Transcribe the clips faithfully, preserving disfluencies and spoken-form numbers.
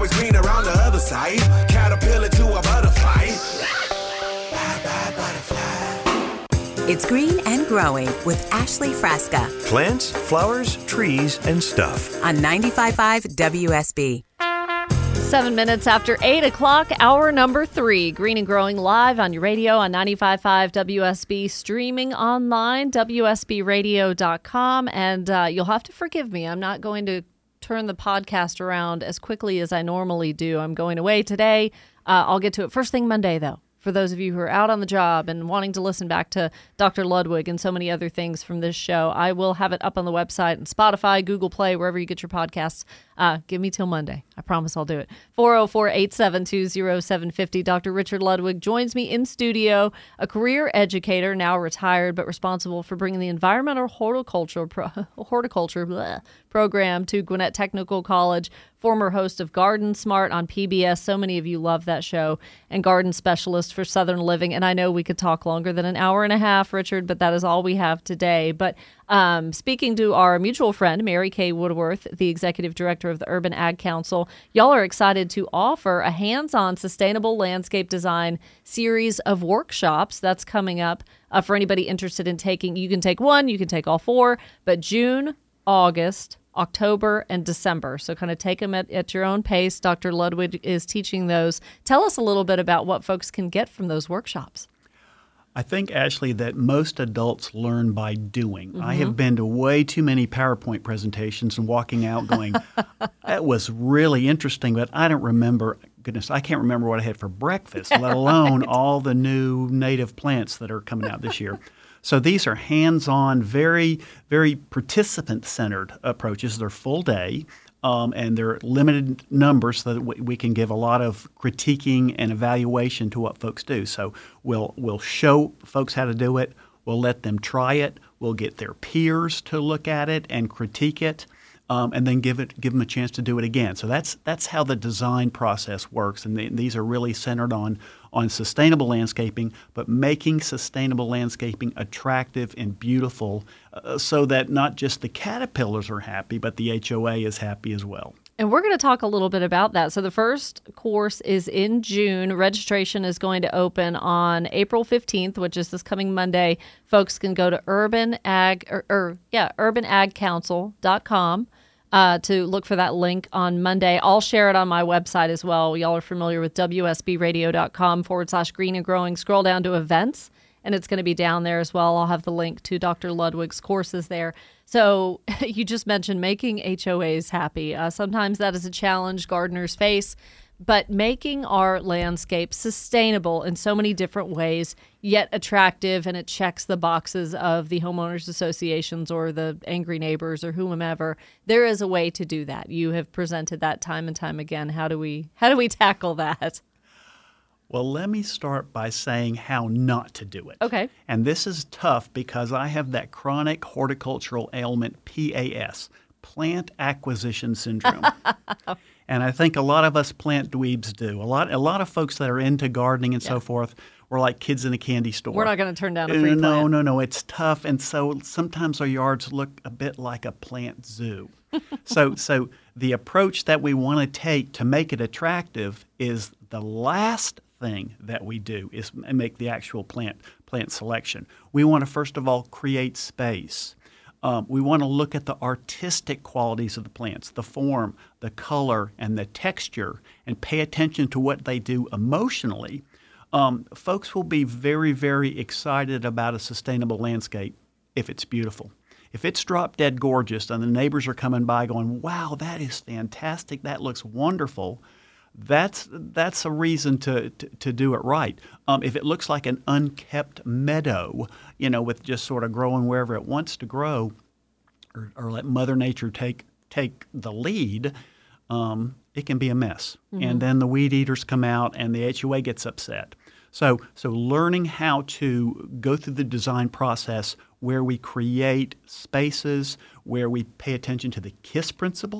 always greener on the other side. Caterpillar to a butterfly. Bye, bye, butterfly. It's Green and Growing with Ashley Frasca. Plants, flowers, trees, and stuff. On ninety-five point five W S B. Seven minutes after eight o'clock, hour number three. Green and Growing live on your radio on ninety-five point five W S B, streaming online, W S B radio dot com. And uh, you'll have to forgive me. I'm not going to turn the podcast around as quickly as I normally do. I'm going away today. Uh, I'll get to it first thing Monday, though. For those of you who are out on the job and wanting to listen back to Doctor Ludwig and so many other things from this show, I will have it up on the website and Spotify, Google Play, wherever you get your podcasts. Uh, give me till Monday. I promise I'll do it. four oh four, eight seven two, oh seven five oh. Doctor Richard Ludwig joins me in studio, a career educator, now retired, but responsible for bringing the environmental horticulture pro- horticulture bleh, program to Gwinnett Technical College, former host of Garden Smart on P B S. So many of you love that show, and garden specialist for Southern Living. And I know we could talk longer than an hour and a half, Richard, but that is all we have today. But um, speaking to our mutual friend, Mary Kay Woodworth, the executive director of the Urban Ag Council, y'all are excited to offer a hands-on sustainable landscape design series of workshops that's coming up uh, for anybody interested in taking. You can take one, you can take all four, but June, August, October, and December. So kind of take them at, at your own pace. Doctor Ludwig is teaching those. Tell us a little bit about what folks can get from those workshops. I think, Ashley, that most adults learn by doing. Mm-hmm. I have been to way too many PowerPoint presentations and walking out going, that was really interesting, but I don't remember, goodness, I can't remember what I had for breakfast, let alone right. all the new native plants that are coming out this year. So these are hands-on, very, very participant-centered approaches. They're full day. Um, and they're limited numbers so that we, we can give a lot of critiquing and evaluation to what folks do. So we'll we'll show folks how to do it. We'll let them try it. We'll get their peers to look at it and critique it, um, and then give it give them a chance to do it again. So that's that's how the design process works. And the, these are really centered on on sustainable landscaping, but making sustainable landscaping attractive and beautiful uh, so that not just the caterpillars are happy, but the H O A is happy as well. And we're going to talk a little bit about that. So the first course is in June. Registration is going to open on April fifteenth, which is this coming Monday. Folks can go to Urban Ag, or, or yeah, urban ag council dot com. Uh, to look for that link on Monday. I'll share it on my website as well. Y'all are familiar with W S B radio dot com forward slash green and growing. Scroll down to events, and it's going to be down there as well. I'll have the link to Doctor Ludwig's courses there. So you just mentioned making H O As happy. Uh, sometimes that is a challenge gardeners face, but making our landscape sustainable in so many different ways, yet attractive, and it checks the boxes of the homeowners associations or the angry neighbors or whomever. There is a way to do that. You have presented that time and time again. How do we how do we tackle that? Well, let me start by saying how not to do it. Okay. And this is tough because I have that chronic horticultural ailment, P A S, plant acquisition syndrome. And I think a lot of us plant dweebs do. A lot, a lot of folks that are into gardening and yeah. so forth, we're like kids in a candy store. We're not going to turn down a free no, plant. No, no, no. It's tough, and so sometimes our yards look a bit like a plant zoo. so, so the approach that we want to take to make it attractive is the last thing that we do is make the actual plant plant selection. We want to first of all create space. Um, we want to look at the artistic qualities of the plants, the form, the color, and the texture, and pay attention to what they do emotionally. Um, folks will be very, very excited about a sustainable landscape if it's beautiful. If it's drop dead gorgeous and the neighbors are coming by going, wow, that is fantastic, that looks wonderful, that's that's a reason to, to, to do it right. Um, if it looks like an unkept meadow, you know, with just sort of growing wherever it wants to grow, or, or let Mother Nature take take the lead, um, it can be a mess. Mm-hmm. And then the weed eaters come out and the H O A gets upset. So, so learning how to go through the design process where we create spaces, where we pay attention to the KISS principle,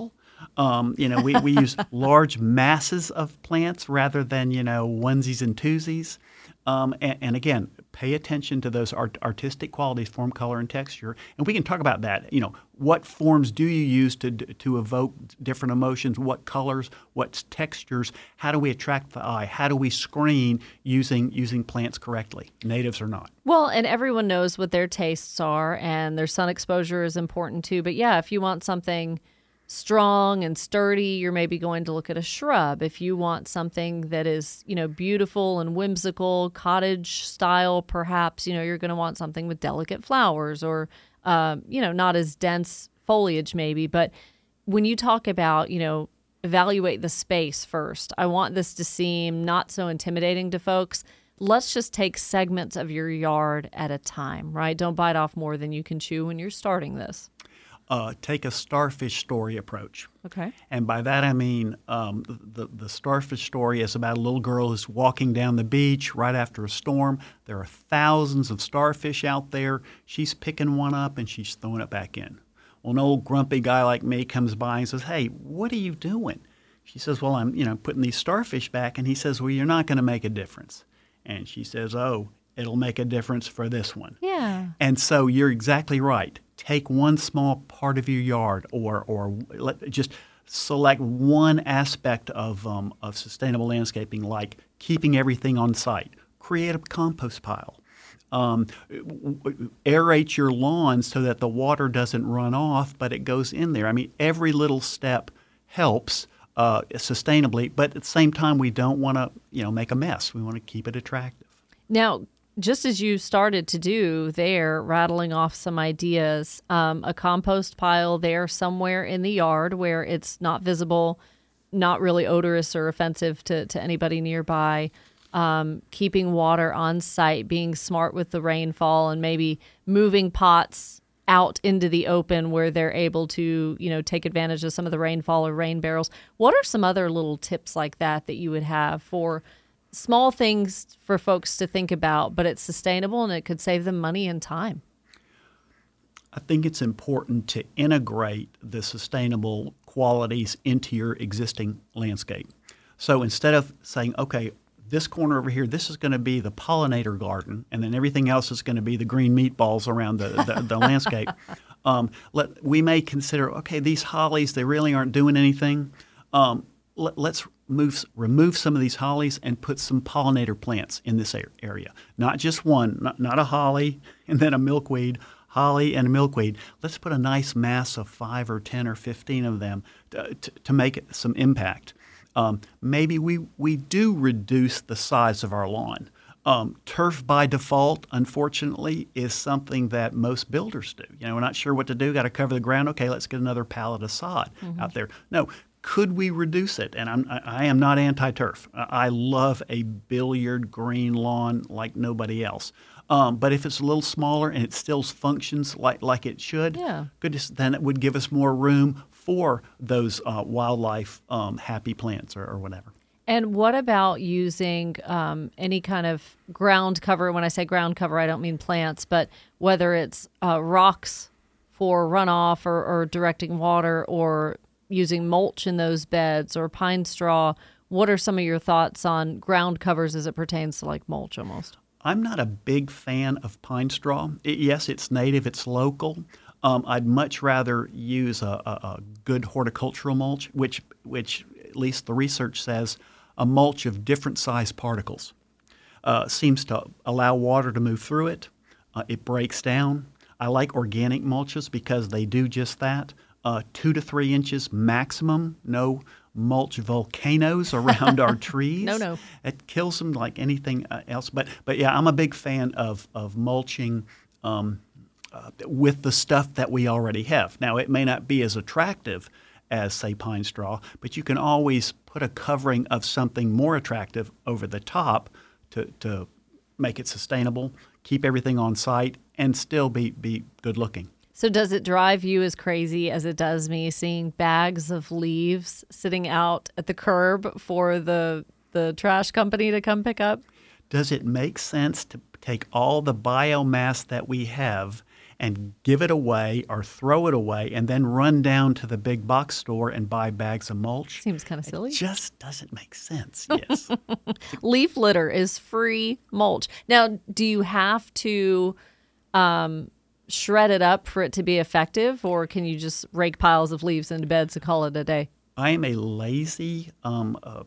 Um, you know, we, we use large masses of plants rather than, you know, onesies and twosies. Um, and, and again, pay attention to those art, artistic qualities, form, color, and texture. And we can talk about that. You know, what forms do you use to to evoke different emotions? What colors? What textures? How do we attract the eye? How do we screen using using plants correctly, natives or not? Well, and everyone knows what their tastes are, and their sun exposure is important too. But yeah, if you want something strong and sturdy, you're maybe going to look at a shrub. If you want something that is, you know, beautiful and whimsical, cottage style, perhaps, you know, you're going to want something with delicate flowers or, um, you know, not as dense foliage maybe. But when you talk about, you know, evaluate the space first, I want this to seem not so intimidating to folks. Let's just take segments of your yard at a time, right? Don't bite off more than you can chew when you're starting this. Uh, take a starfish story approach. Okay. And by that I mean um, the, the starfish story is about a little girl who's walking down the beach right after a storm. There are thousands of starfish out there. She's picking one up and she's throwing it back in. Well, an old grumpy guy like me comes by and says, "Hey, what are you doing?" She says, "Well, I'm you know putting these starfish back." And he says, "Well, you're not going to make a difference." And she says, "Oh, it'll make a difference for this one." Yeah. And so you're exactly right. Take one small part of your yard, or or let, just select one aspect of um, of sustainable landscaping, like keeping everything on site. Create a compost pile. Um, aerate your lawn so that the water doesn't run off, but it goes in there. I mean, every little step helps uh, sustainably, but at the same time, we don't want to you know make a mess. We want to keep it attractive. Now, just as you started to do there, rattling off some ideas, um, a compost pile there somewhere in the yard where it's not visible, not really odorous or offensive to, to anybody nearby, um, keeping water on site, being smart with the rainfall, and maybe moving pots out into the open where they're able to, you know, take advantage of some of the rainfall or rain barrels. What are some other little tips like that that you would have for small things for folks to think about, but it's sustainable and it could save them money and time? I think it's important to integrate the sustainable qualities into your existing landscape. So instead of saying, okay, this corner over here, this is going to be the pollinator garden, and then everything else is going to be the green meatballs around the, the, the landscape, um, let, we may consider, okay, these hollies, they really aren't doing anything. Um, let, let's Move, remove some of these hollies and put some pollinator plants in this area. Not just one, not, not a holly and then a milkweed, holly and a milkweed. Let's put a nice mass of five or ten or fifteen of them to, to, to make it some impact. Um, maybe we, we do reduce the size of our lawn. Um, turf by default, unfortunately, is something that most builders do. You know, we're not sure what to do, got to cover the ground. Okay, let's get another pallet of sod mm-hmm. out there. No. Could we reduce it? And I'm, I am not anti-turf. I love a billiard green lawn like nobody else. Um, but if it's a little smaller and it still functions like, like it should, yeah. goodness, then it would give us more room for those uh, wildlife um, happy plants or, or whatever. And what about using um, any kind of ground cover? When I say ground cover, I don't mean plants, but whether it's uh, rocks for runoff or, or directing water, or using mulch in those beds, or pine straw. What are some of your thoughts on ground covers as it pertains to like mulch almost? I'm not a big fan of pine straw. It, yes, it's native, it's local. Um, I'd much rather use a, a, a good horticultural mulch, which, which at least the research says, a mulch of different size particles. Uh, seems to allow water to move through it. Uh, it breaks down. I like organic mulches because they do just that. Uh, two to three inches maximum. No mulch volcanoes around our trees. No, no. It kills them like anything else. But but yeah, I'm a big fan of of mulching um, uh, with the stuff that we already have. Now, it may not be as attractive as, say, pine straw, but you can always put a covering of something more attractive over the top to to make it sustainable, keep everything on site, and still be be good looking. So does it drive you as crazy as it does me seeing bags of leaves sitting out at the curb for the the trash company to come pick up? Does it make sense to take all the biomass that we have and give it away or throw it away and then run down to the big box store and buy bags of mulch. Seems kind of silly. It just doesn't make sense, yes. Leaf litter is free mulch. Now, do you have to um, shred it up for it to be effective, or can you just rake piles of leaves into beds and call it a day? I am a lazy um, uh,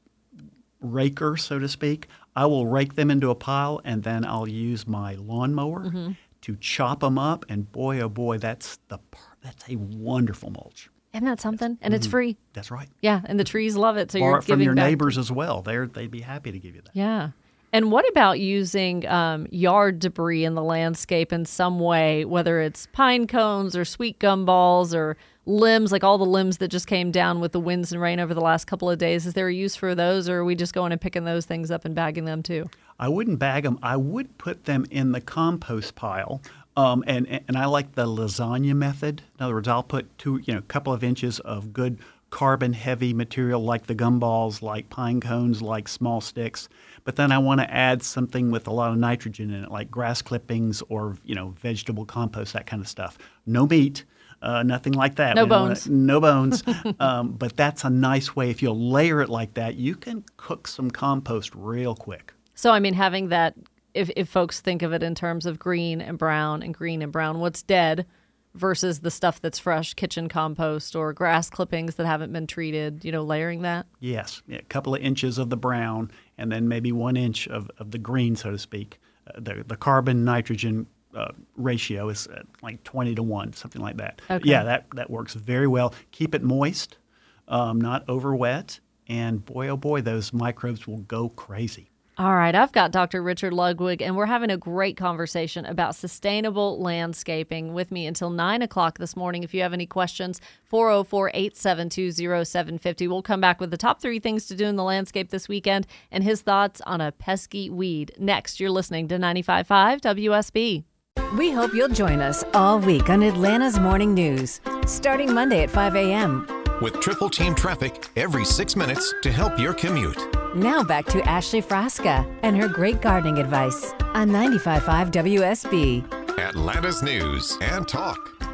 raker, so to speak. I will rake them into a pile, and then I'll use my lawnmower mm-hmm. to chop them up. And boy, oh boy, that's the that's a wonderful mulch. Isn't that something? And mm-hmm. it's free. That's right. Yeah, and the trees love it. So Borrow you're it from giving your back. neighbors as well. They're they'd be happy to give you that. Yeah. And what about using um, yard debris in the landscape in some way, whether it's pine cones or sweet gum balls or limbs, like all the limbs that just came down with the winds and rain over the last couple of days? Is there a use for those, or are we just going and picking those things up and bagging them too? I wouldn't bag them. I would put them in the compost pile. Um, and, and I like the lasagna method. In other words, I'll put two, you know, a couple of inches of good carbon-heavy material like the gumballs, like pine cones, like small sticks. But then I want to add something with a lot of nitrogen in it, like grass clippings or, you know, vegetable compost, that kind of stuff. No meat, uh, nothing like that. No We don't bones. wanna- no bones. um, but that's a nice way. If you'll layer it like that, you can cook some compost real quick. So, I mean, having that, if, if folks think of it in terms of green and brown and green and brown, what's dead versus the stuff that's fresh, kitchen compost or grass clippings that haven't been treated, you know, layering that? Yes, yeah, a couple of inches of the brown and then maybe one inch of, of the green, so to speak. Uh, the, the carbon-nitrogen uh, ratio is uh, like twenty to one, something like that. Okay. Yeah, that, that works very well. Keep it moist, um, not over wet, and boy, oh boy, those microbes will go crazy. All right, I've got Doctor Richard Ludwig, and we're having a great conversation about sustainable landscaping with me until nine o'clock this morning. If you have any questions, four oh four, eight seven two, oh seven five oh. We'll come back with the top three things to do in the landscape this weekend and his thoughts on a pesky weed. Next, you're listening to ninety-five point five W S B. We hope you'll join us all week on Atlanta's Morning News, starting Monday at five a.m. With triple team traffic every six minutes to help your commute. Now back to Ashley Frasca and her great gardening advice on ninety-five point five W S B. Atlanta's News and Talk.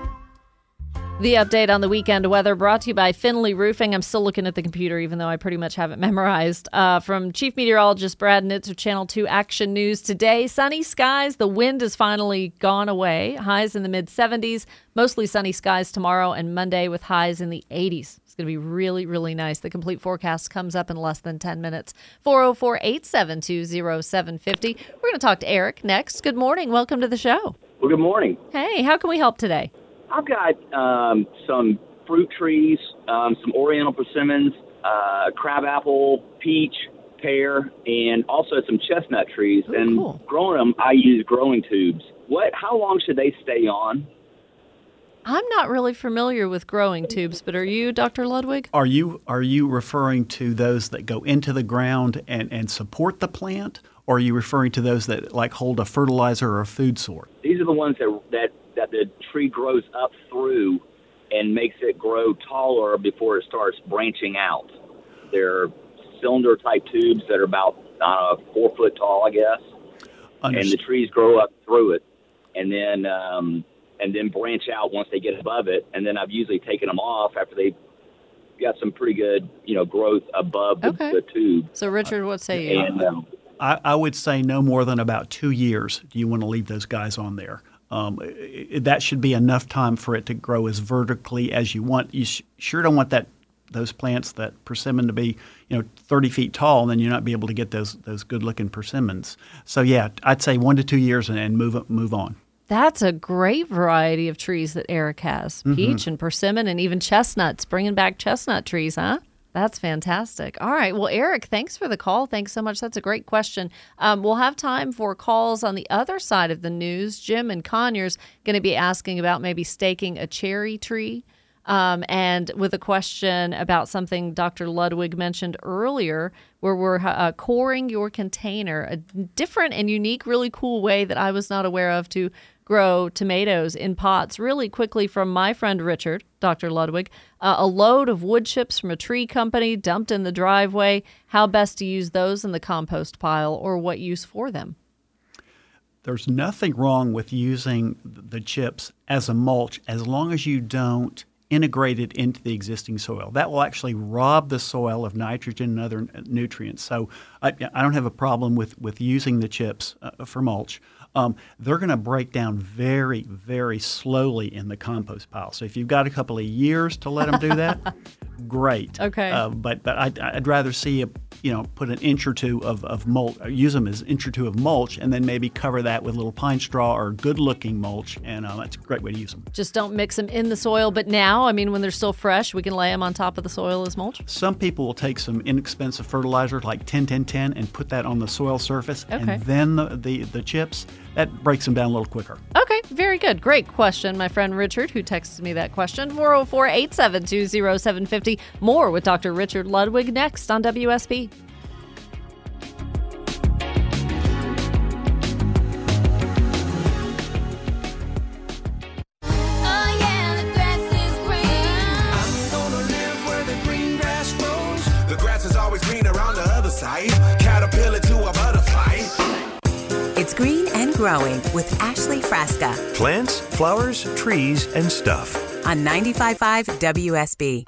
The update on the weekend weather brought to you by Finley Roofing. I'm still looking at the computer, even though I pretty much have it memorized. Uh, from Chief Meteorologist Brad Nitzer, Channel two Action News. Today, sunny skies. The wind has finally gone away. Highs in the mid seventies. Mostly sunny skies tomorrow and Monday with highs in the eighties. It's going to be really, really nice. The complete forecast comes up in less than ten minutes. four oh four, eight seven two, oh seven five oh. We're going to talk to Eric next. Good morning. Welcome to the show. Well, good morning. Hey, how can we help today? I've got um, some fruit trees, um, some oriental persimmons, uh, crabapple, peach, pear, and also some chestnut trees. Ooh, and cool. growing them, I use growing tubes. What? How long should they stay on? I'm not really familiar with growing tubes, but are you, Doctor Ludwig? Are you are you referring to those that go into the ground and, and support the plant, or are you referring to those that like hold a fertilizer or a food source? These are the ones that that, that the tree grows up through and makes it grow taller before it starts branching out. They're cylinder-type tubes that are about uh, four foot tall, I guess, Underst- and the trees grow up through it, and then um, and then branch out once they get above it. And then I've usually taken them off after they got some pretty good, you know, growth above the, Okay. the tube. So, Richard, what say you? And um, I, I would say no more than about two years do you want to leave those guys on there. Um, it, that should be enough time for it to grow as vertically as you want. You sh- sure don't want that those plants, that persimmon, to be, you know, thirty feet tall, and then you're not be able to get those those good looking persimmons. So yeah, I'd say one to two years and, and move move on. That's a great variety of trees that Eric has. Peach and persimmon and even chestnuts, bringing back chestnut trees, huh? That's fantastic. All right. Well, Eric, thanks for the call. Thanks so much. That's a great question. Um, we'll have time for calls on the other side of the news. Jim and Conyers going to be asking about maybe staking a cherry tree. Um, and with a question about something Doctor Ludwig mentioned earlier, where we're uh, coring your container, a different and unique, really cool way that I was not aware of to grow tomatoes in pots really quickly from my friend Richard, Doctor Ludwig. Uh, a load of wood chips from a tree company dumped in the driveway. How best to use those in the compost pile, or what use for them? there's nothing wrong with using the chips as a mulch as long as you don't integrate it into the existing soil. That will actually rob the soil of nitrogen and other nutrients. So I, I don't have a problem with, with using the chips uh, for mulch. Um, they're going to break down very, very slowly in the compost pile. So if you've got a couple of years to let them do that, great. Okay. Uh, but but I'd, I'd rather see a, you know, put an inch or two of, of mulch, or use them as an inch or two of mulch, and then maybe cover that with a little pine straw or good-looking mulch, and uh, that's a great way to use them. Just don't mix them in the soil. But now, I mean, when they're still fresh, we can lay them on top of the soil as mulch? Some people will take some inexpensive fertilizer like ten ten ten and put that on the soil surface, Okay. and then the, the, the chips, that breaks them down a little quicker. Okay, very good. Great question, my friend Richard, who texted me that question. four oh four, eight seven two, oh seven five oh. More with Doctor Richard Ludwig next on W S B. I'm gonna live where the green grass grows. The grass is always greener on the other side. Caterpillar to a butterfly. It's Green and Growing with Ashley Frasca Plants, flowers, trees, and stuff. on ninety-five point five W S B.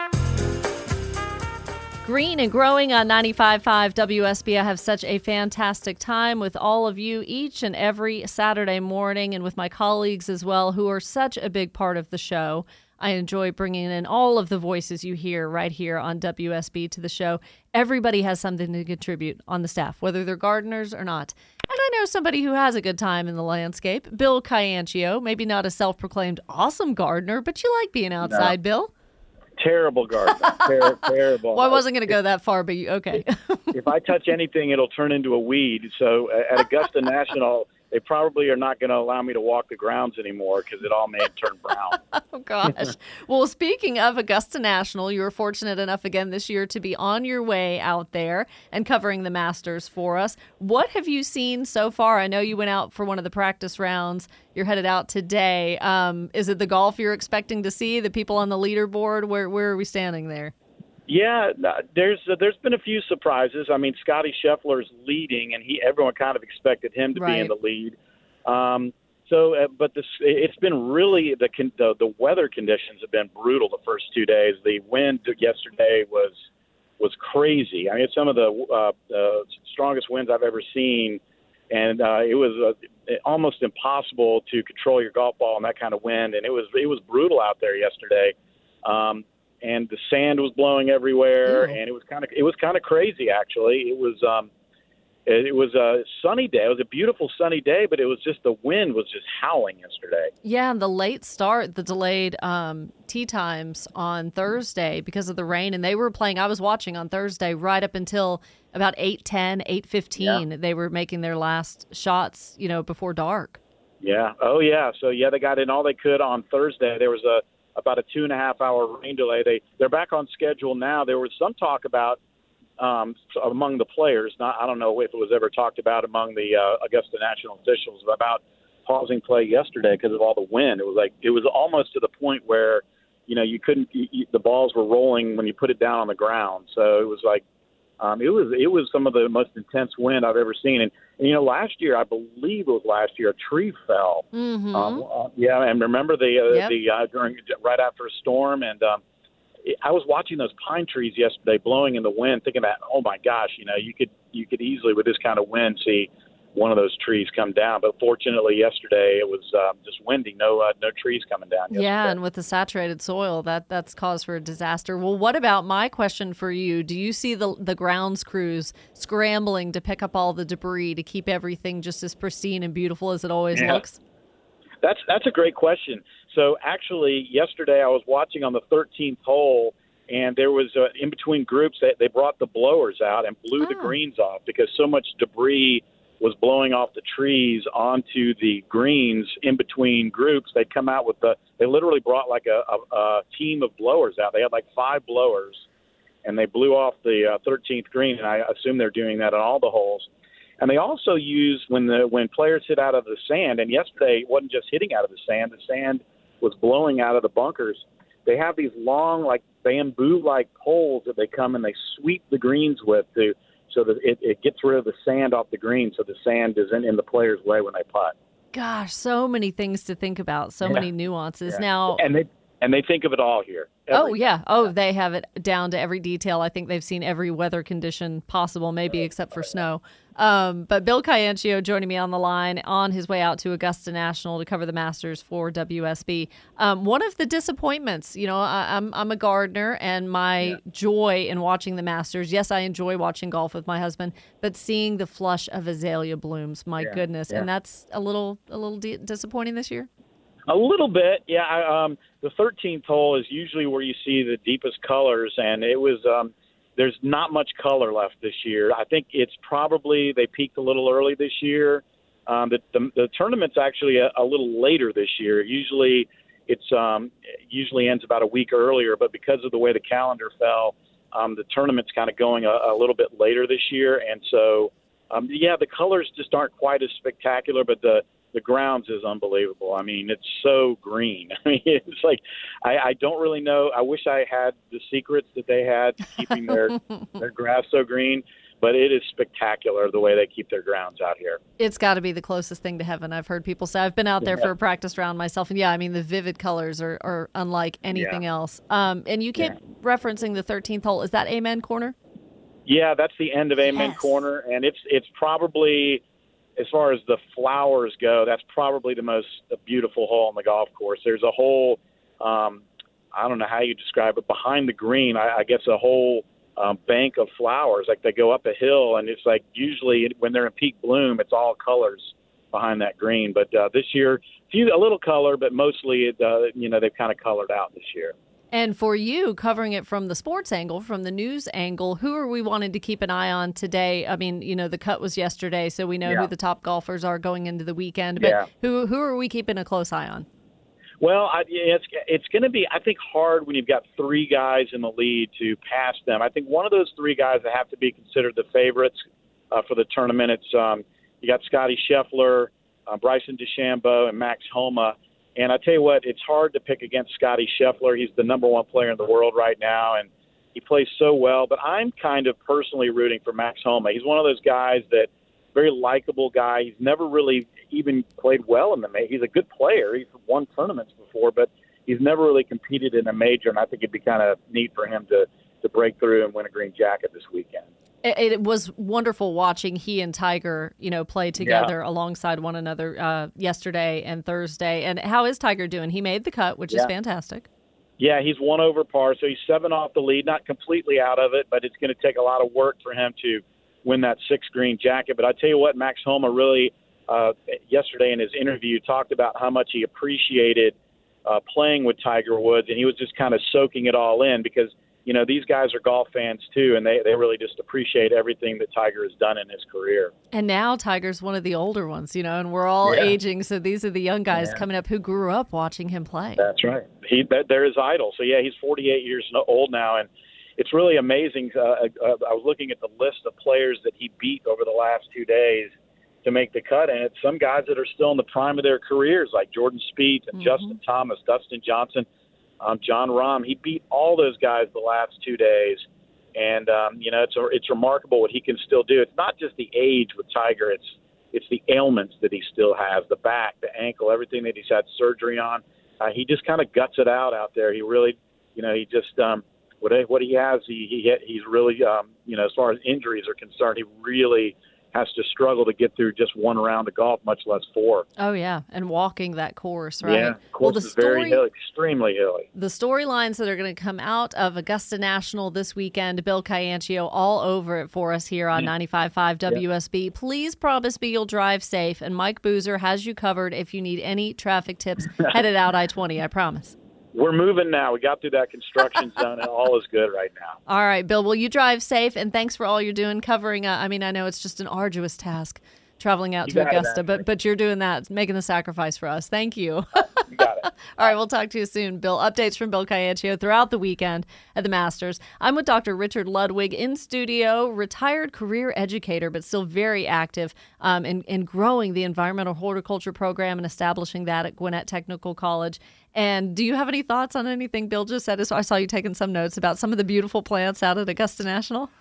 Green and Growing on ninety-five point five W S B. I have such a fantastic time with all of you each and every Saturday morning, and with my colleagues as well, who are such a big part of the show. I enjoy bringing in all of the voices you hear right here on W S B to the show. Everybody has something to contribute on the staff, whether they're gardeners or not. And I know somebody who has a good time in the landscape, Bill Ciancio, maybe not a self-proclaimed awesome gardener, but you like being outside, no. Bill. Terrible gardener. Ter- terrible. Well, I wasn't going to go that far, but you, okay. If I touch anything, it'll turn into a weed. So at Augusta National, they probably are not going to allow me to walk the grounds anymore because it all may turn brown. Oh, gosh. Well, speaking of Augusta National, you were fortunate enough again this year to be on your way out there and covering the Masters for us. What have you seen so far? I know you went out for one of the practice rounds. You're headed out today. Um, is it the golf you're expecting to see, the people on the leaderboard? Where, where are we standing there? Yeah, there's uh, there's been a few surprises. I mean, Scotty Scheffler's leading, and he everyone kind of expected him to right. be in the lead. Um, so, uh, but this it's been really the, the the weather conditions have been brutal the first two days. The wind yesterday was was crazy. I mean, it's some of the uh, uh, strongest winds I've ever seen, and uh, it was uh, almost impossible to control your golf ball in that kind of wind. And it was it was brutal out there yesterday. Um, And the sand was blowing everywhere, Ew. and it was kind of it was kind of crazy. Actually, it was um, it, it was a sunny day. It was a beautiful sunny day, but it was just the wind was just howling yesterday. Yeah, and the late start, the delayed um, tee times on Thursday because of the rain, and they were playing. I was watching on Thursday right up until about eight ten, eight fifteen. Yeah. They were making their last shots, you know, before dark. Yeah. Oh, yeah. So yeah, they got in all they could on Thursday. There was a about a two and a half hour rain delay. They, they're back on schedule now. There was some talk about um, among the players, not, I don't know if it was ever talked about among the uh, Augusta National officials about pausing play yesterday because of all the wind. It was like, it was almost to the point where, you know, you couldn't, you, you, the balls were rolling when you put it down on the ground. So it was like, um, it was, it was some of the most intense wind I've ever seen. And, and you know, last year, I believe it was last year, a tree fell. Mm-hmm. Um, uh, yeah, and remember the uh, yep. the uh, during right after a storm, and um, I was watching those pine trees yesterday blowing in the wind, thinking that, oh my gosh, you know, you could you could easily with this kind of wind see one of those trees come down. But fortunately, yesterday it was um, just windy, no uh, no trees coming down. Yesterday. Yeah, and with the saturated soil, that that's cause for a disaster. Well, what about my question for you? Do you see the the grounds crews scrambling to pick up all the debris to keep everything just as pristine and beautiful as it always yeah. looks? That's that's a great question. So actually, yesterday I was watching on the thirteenth hole, and there was uh, in between groups they they brought the blowers out and blew oh. the greens off because so much debris was blowing off the trees onto the greens in between groups. They'd come out with the, they literally brought like a, a, a team of blowers out. They had like five blowers, and they blew off the uh, thirteenth green, and I assume they're doing that on all the holes. And they also use, when the when players hit out of the sand, and yesterday it wasn't just hitting out of the sand, the sand was blowing out of the bunkers. They have these long, like bamboo-like poles that they come and they sweep the greens with to so that it, it gets rid of the sand off the green, so the sand isn't in the player's way when they putt. Gosh, so many things to think about, so Yeah. many nuances. Yeah. Now, and they and they think of it all here. oh Every- yeah, oh they have it down to every detail. I think they've seen every weather condition possible, maybe except for snow. Um, but Bill Ciancio joining me on the line on his way out to Augusta National to cover the Masters for W S B. Um, one of the disappointments, you know, I, I'm I'm a gardener, and my Yeah. joy in watching the Masters. Yes, I enjoy watching golf with my husband, but seeing the flush of azalea blooms, my Yeah, goodness, yeah. and that's a little a little di- disappointing this year. A little bit, yeah. I, um, the thirteenth hole is usually where you see the deepest colors, and it was um, there's not much color left this year. I think it's probably they peaked a little early this year. Um, the, the, the tournament's actually a, a little later this year. Usually, it's um, it usually ends about a week earlier, but because of the way the calendar fell, um, the tournament's kind of going a, a little bit later this year, and so um, yeah, the colors just aren't quite as spectacular, but the The grounds is unbelievable. I mean, it's so green. I mean, it's like I, I don't really know. I wish I had the secrets that they had to keeping their their grass so green, but it is spectacular the way they keep their grounds out here. It's got to be the closest thing to heaven. I've heard people say. I've been out there Yeah. for a practice round myself, and yeah, I mean the vivid colors are, are unlike anything Yeah. else. Um, and you keep referencing the thirteenth hole. Is that Amen Corner? Yeah, that's the end of Amen Yes. Corner, and it's it's probably, as far as the flowers go, that's probably the most beautiful hole on the golf course. There's a whole, um, I don't know how you describe it, behind the green, I, I guess a whole um, bank of flowers. Like they go up a hill, and it's like usually when they're in peak bloom, it's all colors behind that green. But uh, this year, few a little color, but mostly, it, uh, you know, they've kind of colored out this year. And for you, covering it from the sports angle, from the news angle, who are we wanting to keep an eye on today? I mean, you know, the cut was yesterday, so we know Yeah. who the top golfers are going into the weekend. But Yeah. who who are we keeping a close eye on? Well, I, it's it's going to be, I think, hard when you've got three guys in the lead to pass them. I think one of those three guys that have to be considered the favorites uh, for the tournament. It's um, you got Scotty Scheffler, uh, Bryson DeChambeau, and Max Homa. And I tell you what, it's hard to pick against Scotty Scheffler. He's the number one player in the world right now, and he plays so well. But I'm kind of personally rooting for Max Homa. He's one of those guys that very likable guy. He's never really even played well in the major. He's a good player. He's won tournaments before, but he's never really competed in a major. And I think it'd be kind of neat for him to to break through and win a green jacket this weekend. It, it was wonderful watching he and Tiger, you know, play together alongside one another uh, yesterday and Thursday. And how is Tiger doing? He made the cut, which is Yeah. fantastic. Yeah, he's one over par, so he's seven off the lead, not completely out of it, but it's going to take a lot of work for him to win that six green jacket. But I tell you what, Max Homa really, uh, yesterday in his interview, talked about how much he appreciated uh, playing with Tiger Woods, and he was just kind of soaking it all in because, you know, these guys are golf fans too, and they, they really just appreciate everything that Tiger has done in his career. And now Tiger's one of the older ones, you know, and we're all Yeah. aging. So these are the young guys Yeah. coming up who grew up watching him play. That's right. He that, they're his idol. So yeah, he's forty-eight years old now, and it's really amazing. Uh, uh, I was looking at the list of players that he beat over the last two days to make the cut, and it's some guys that are still in the prime of their careers, like Jordan Spieth and Mhm. Justin Thomas, Dustin Johnson, um, John Rahm. He beat all those guys the last two days, and um, you know it's it's remarkable what he can still do. It's not just the age with Tiger; it's it's the ailments that he still has, the back, the ankle, everything that he's had surgery on. Uh, he just kind of guts it out out there. He really, you know, he just um, what what he has, he, he he's really, um, you know, as far as injuries are concerned, he really has to struggle to get through just one round of golf, much less four. Oh, yeah. And walking that course, right? Yeah, course well, the is very story, hilly, extremely hilly. the storylines that are going to come out of Augusta National this weekend, Bill Ciancio all over it for us here on ninety-five point five W S B. Please promise me you'll drive safe, and Mike Boozer has you covered if you need any traffic tips headed out I twenty, I promise. We're moving now. We got through that construction zone, and all is good right now. All right, Bill, well, you drive safe, and thanks for all you're doing covering. Uh, I mean, I know it's just an arduous task traveling out You to got it, Augusta, but Ashley. but you're doing that, making the sacrifice for us. Thank you. You got it. All right, we'll talk to you soon, Bill. Updates from Bill Ciancio throughout the weekend at the Masters. I'm with Doctor Richard Ludwig in studio, retired career educator, but still very active um, in, in growing the environmental horticulture program and establishing that at Gwinnett Technical College. And do you have any thoughts on anything Bill just said? I saw you taking some notes about some of the beautiful plants out at Augusta National.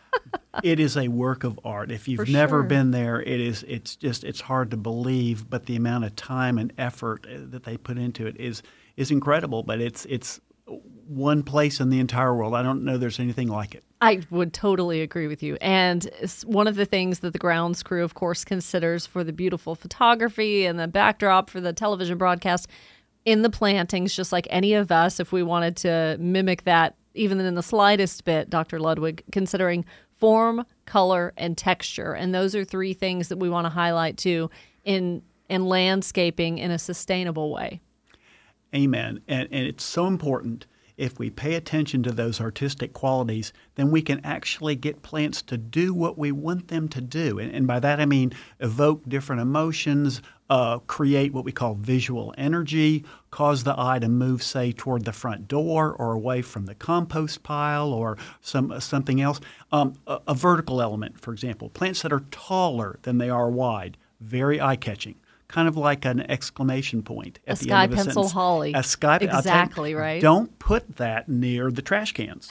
It is a work of art. If you've For never sure. been there, it is. It's just. It's hard to believe, but the amount of time and effort that they put into it is is incredible. But it's it's one place in the entire world. I don't know there's anything like it. I would totally agree with you. And it's one of the things that the grounds crew, of course, considers for the beautiful photography and the backdrop for the television broadcast in the plantings, just like any of us, if we wanted to mimic that, even in the slightest bit, Doctor Ludwig, considering form, color, and texture. And those are three things that we want to highlight too in in landscaping in a sustainable way. Amen. And, and it's so important. If we pay attention to those artistic qualities, then we can actually get plants to do what we want them to do. And, and by that I mean evoke different emotions, uh, create what we call visual energy, cause the eye to move, say, toward the front door or away from the compost pile or some uh, something else. Um, a, a vertical element, for example, plants that are taller than they are wide, very eye-catching. Kind of like an exclamation point at A the sky end of a pencil sentence. holly. A sky I'll tell you, Exactly, right? Don't put that near the trash cans.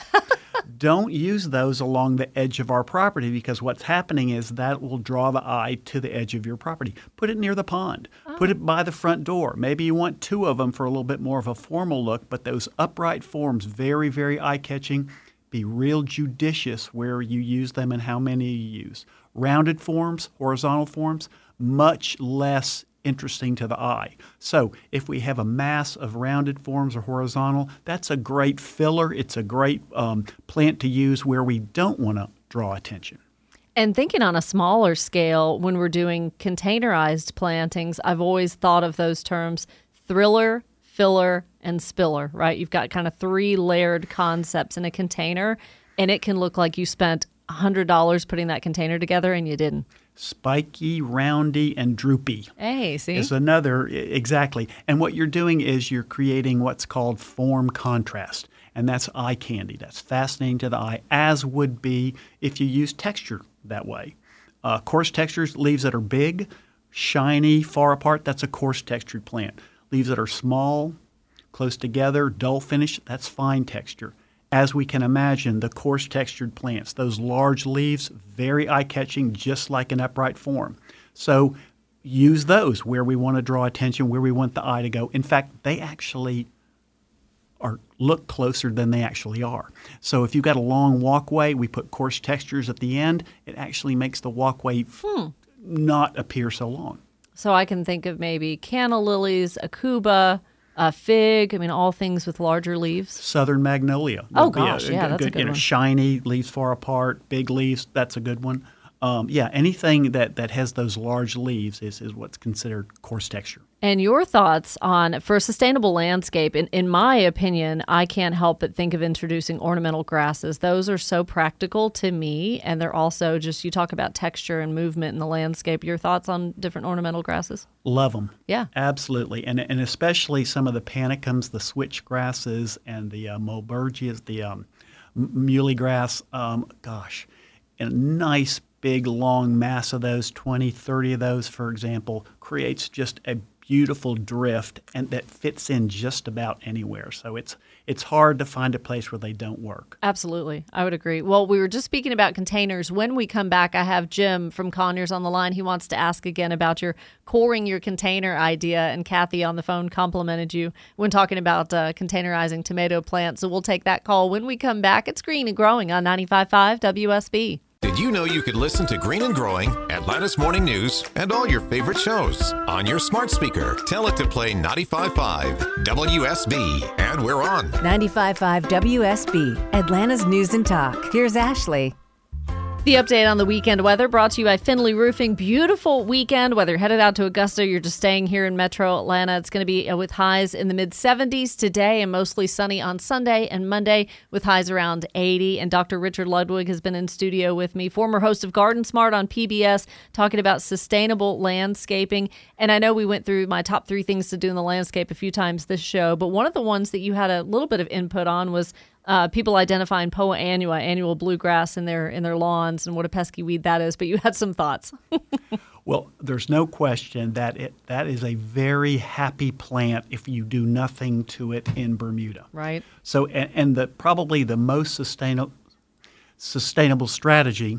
Don't use those along the edge of our property because what's happening is that will draw the eye to the edge of your property. Put it near the pond. Oh. Put it by the front door. Maybe you want two of them for a little bit more of a formal look, but those upright forms, very, very eye-catching. Be real judicious where you use them and how many you use. Rounded forms, horizontal forms, much less interesting to the eye. So if we have a mass of rounded forms or horizontal, that's a great filler. It's a great um, plant to use where we don't want to draw attention. And thinking on a smaller scale, when we're doing containerized plantings, I've always thought of those terms thriller, filler, and spiller, right? You've got kind of three layered concepts in a container, and it can look like you spent one hundred dollars putting that container together and you didn't. Spiky, roundy, and droopy. Hey, see? Is another, exactly. And what you're doing is you're creating what's called form contrast. And that's eye candy. That's fascinating to the eye, as would be if you use texture that way. Uh, coarse textures, leaves that are big, shiny, far apart, that's a coarse textured plant. Leaves that are small, close together, dull finish, that's fine texture. As we can imagine, the coarse textured plants, those large leaves, very eye-catching, just like an upright form. So use those where we want to draw attention, where we want the eye to go. In fact, they actually are look closer than they actually are. So if you've got a long walkway, we put coarse textures at the end. It actually makes the walkway Hmm. not appear so long. So I can think of maybe canna lilies, akuba, a fig. I mean, all things with larger leaves. Southern magnolia. Oh, would be gosh, yeah, that's a good you know, one. Shiny, leaves far apart, big leaves, that's a good one. Um, yeah, anything that, that has those large leaves is, is what's considered coarse texture. And your thoughts on, for a sustainable landscape, in, in my opinion, I can't help but think of introducing ornamental grasses. Those are so practical to me, and they're also just, you talk about texture and movement in the landscape. Your thoughts on different ornamental grasses? Love them. Yeah. Absolutely. And and especially some of the panicums, the switch grasses, and the uh, mulbergias, the um, m- muley grass. Um, gosh, and a nice big long mass of those, twenty, thirty of those, for example, creates just a beautiful drift and that fits in just about anywhere. So it's it's hard to find a place where they don't work. Absolutely. I would agree. Well, we were just speaking about containers. When we come back, I have Jim from Conyers on the line. He wants to ask again about your coring your container idea. And Kathy on the phone complimented you when talking about uh, containerizing tomato plants. So we'll take that call when we come back. It's Green and Growing on ninety-five point five W S B. Did you know you could listen to Green and Growing, Atlanta's Morning News, and all your favorite shows on your smart speaker? Tell it to play ninety-five point five W S B, and we're on. ninety-five point five W S B, Atlanta's News and Talk. Here's Ashley. The update on the weekend weather brought to you by Finley Roofing. Beautiful weekend, whether you're headed out to Augusta or you're just staying here in Metro Atlanta. It's going to be with highs in the mid seventies today and mostly sunny on Sunday and Monday with highs around eighty. And Doctor Richard Ludwig has been in studio with me, former host of Garden Smart on P B S, talking about sustainable landscaping. And I know we went through my top three things to do in the landscape a few times this show, but one of the ones that you had a little bit of input on was Uh, people identifying Poa annua, annual bluegrass, in their in their lawns, and what a pesky weed that is. But you had some thoughts. Well, there's no question that it that is a very happy plant if you do nothing to it in Bermuda. Right. So, and, and the probably the most sustainable sustainable strategy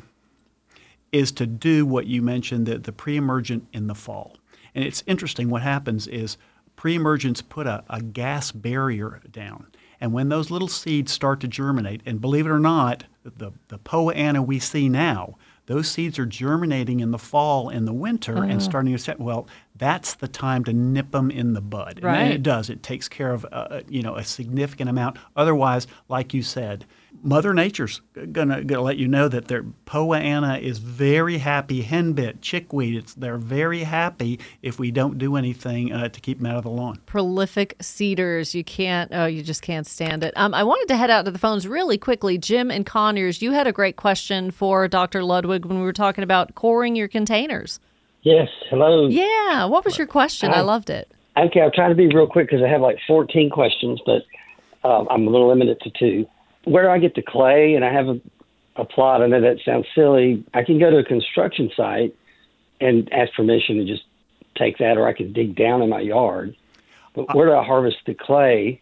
is to do what you mentioned, the, the pre-emergent in the fall. And it's interesting, what happens is pre-emergents put a, a gas barrier down. And when those little seeds start to germinate, and believe it or not, the, the Poa annua we see now, those seeds are germinating in the fall and the winter Oh. and starting to set. Well, that's the time to nip them in the bud. And Right. it does. It takes care of uh, you know a significant amount. Otherwise, like you said, Mother Nature's gonna, gonna let you know that their Poa annua is very happy. Henbit, chickweed, it's, they're very happy if we don't do anything uh, to keep them out of the lawn. Prolific cedars. You can't, oh, you just can't stand it. Um, I wanted to head out to the phones really quickly. Jim and Conyers, you had a great question for Doctor Ludwig when we were talking about coring your containers. Yes, hello. Yeah, what was your question? I Hi. loved it. Okay, I'll try to be real quick because I have like fourteen questions, but um, I'm a little limited to two. Where do I get the clay? And I have a, a plot. I know that sounds silly. I can go to a construction site and ask permission to just take that, or I could dig down in my yard. But where do I harvest the clay?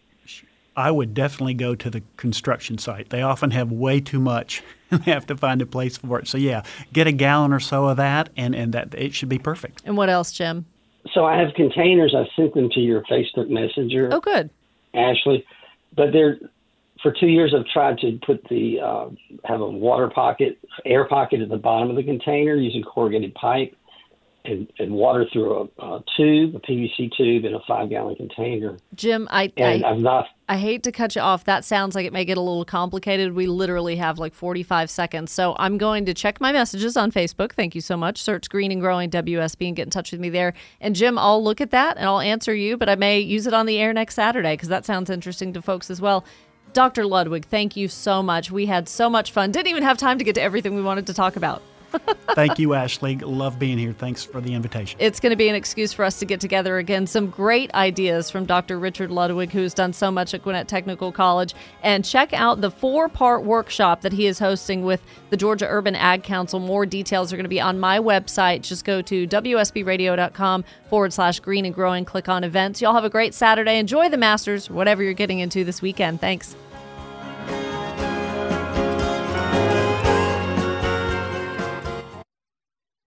I would definitely go to the construction site. They often have way too much and they have to find a place for it. So, yeah, get a gallon or so of that, and, and that it should be perfect. And what else, Jim? So I have containers. I sent them to your Facebook Messenger. Oh, good. Ashley. But they're, for two years, I've tried to put the, uh, have a water pocket, air pocket at the bottom of the container using corrugated pipe and, and water through a, a tube, a P V C tube in a five gallon container. Jim, I, And I I've not, I hate to cut you off. That sounds like it may get a little complicated. We literally have like forty-five seconds. So I'm going to check my messages on Facebook. Thank you so much. Search Green and Growing W S B and get in touch with me there. And Jim, I'll look at that and I'll answer you, but I may use it on the air next Saturday because that sounds interesting to folks as well. Doctor Ludwig, thank you so much. We had so much fun. Didn't even have time to get to everything we wanted to talk about. Thank you, Ashley. Love being here. Thanks for the invitation. It's going to be an excuse for us to get together again. Some great ideas from Doctor Richard Ludwig, who's done so much at Gwinnett Technical College. And check out the four-part workshop that he is hosting with the Georgia Urban Ag Council. More details are going to be on my website. Just go to WSBradio.com forward slash green and growing. Click on events. Y'all have a great Saturday. Enjoy the Masters, whatever you're getting into this weekend. Thanks.